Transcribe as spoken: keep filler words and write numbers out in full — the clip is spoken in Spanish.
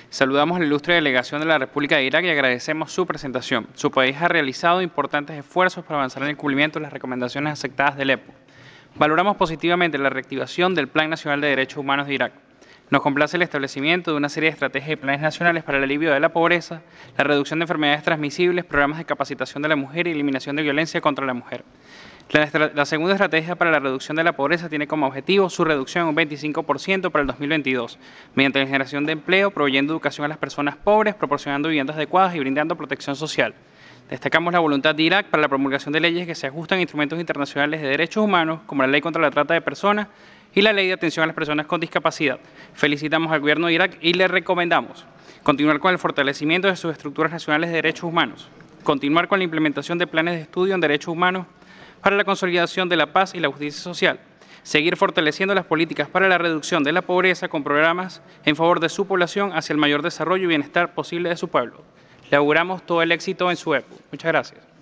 Saludamos a la ilustre delegación de la República de Irak y agradecemos su presentación. Su país ha realizado importantes esfuerzos para avanzar en el cumplimiento de las recomendaciones aceptadas del E P O. Valoramos positivamente la reactivación del Plan Nacional de Derechos Humanos de Irak. Nos complace el establecimiento de una serie de estrategias y planes nacionales para el alivio de la pobreza, la reducción de enfermedades transmisibles, programas de capacitación de la mujer y eliminación de violencia contra la mujer. La, la segunda estrategia para la reducción de la pobreza tiene como objetivo su reducción en un veinticinco por ciento para el dos mil veintidós, mediante la generación de empleo, proveyendo educación a las personas pobres, proporcionando viviendas adecuadas y brindando protección social. Destacamos la voluntad de Irak para la promulgación de leyes que se ajustan a instrumentos internacionales de derechos humanos, como la Ley contra la Trata de Personas y la Ley de Atención a las Personas con Discapacidad. Felicitamos al Gobierno de Irak y le recomendamos continuar con el fortalecimiento de sus estructuras nacionales de derechos humanos, continuar con la implementación de planes de estudio en derechos humanos para la consolidación de la paz y la justicia social, seguir fortaleciendo las políticas para la reducción de la pobreza con programas en favor de su población hacia el mayor desarrollo y bienestar posible de su pueblo. Le auguramos todo el éxito en su E P O. Muchas gracias.